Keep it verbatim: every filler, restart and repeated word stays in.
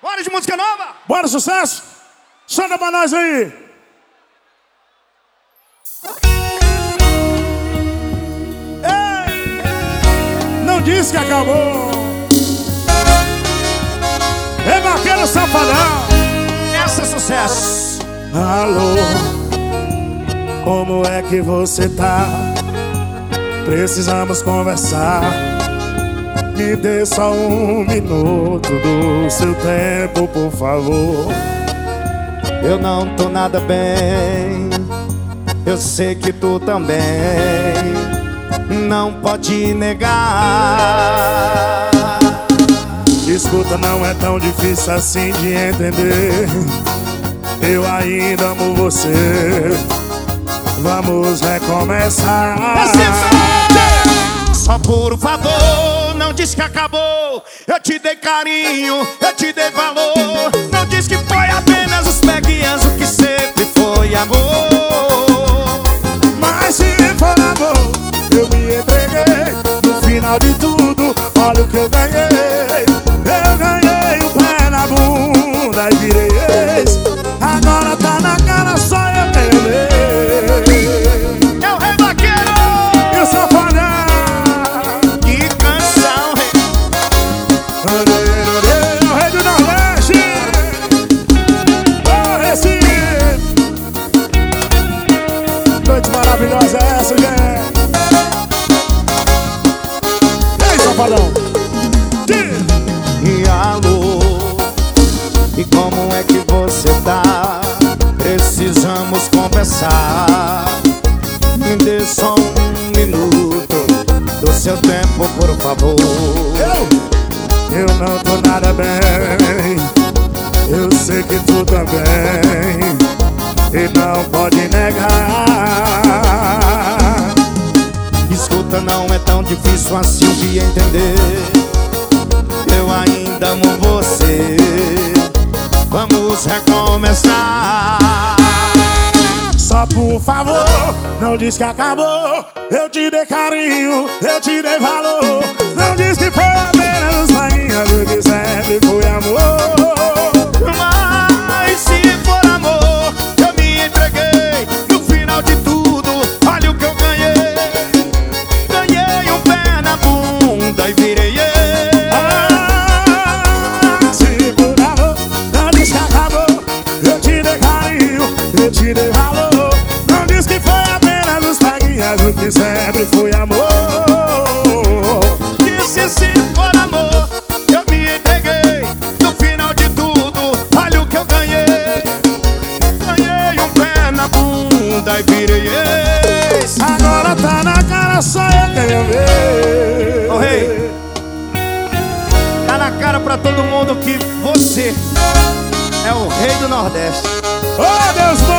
Bora de música nova? Bora, sucesso? Chega pra nós aí. Ei, não disse que acabou. É vaqueiro safadão. Essa é sucesso. Alô, como é que você tá? Precisamos conversar. Me dê só um minuto do seu tempo, por favor. Eu não tô nada bem, eu sei que tu também. Não pode negar. Escuta, não é tão difícil assim de entender. Eu ainda amo você. Vamos recomeçar. Só por favor, não diz que acabou. Eu te dei carinho, eu te dei valor. Não diz que foi apenas os peguinhas, o que sempre foi amor. Mas se for amor, eu me entreguei. No final de tudo, olha o que eu ganhei. Eu ganhei o pé na bunda e virei ex. Agora tá na cara, só eu tenho lei. É o Rei Vaqueiro! E o Safadão! Que canção, rei! O Rei do Nordeste! Ô Recife! Noite maravilhosa é essa, gente! Ei, Safadão! E alô, e como é que você tá? Precisamos conversar. Me dê só um minuto do seu tempo, por favor. Eu, eu não tô nada bem. Eu sei que tu também. E não pode negar. Escuta, não é tão difícil assim de entender. Eu ainda amo você. Vamos recomeçar. Só por favor, não diz que acabou. Eu te dei carinho, eu te dei valor. Não diz que foi apenas rainha do que sempre foi amor. Mas se for amor, eu me entreguei. No final de tudo, olha o que eu ganhei. Ganhei um pé na bunda e virei ex. Eu te dei valor. Não diz que foi apenas os paguinhas, o que sempre foi amor. Disse se for amor, eu me entreguei. No final de tudo, olha o que eu ganhei. Ganhei um pé na bunda e virei ex. Agora tá na cara, só eu quero ver. Ô rei, tá na cara pra todo mundo que você é o Rei do Nordeste. Oh, Deus,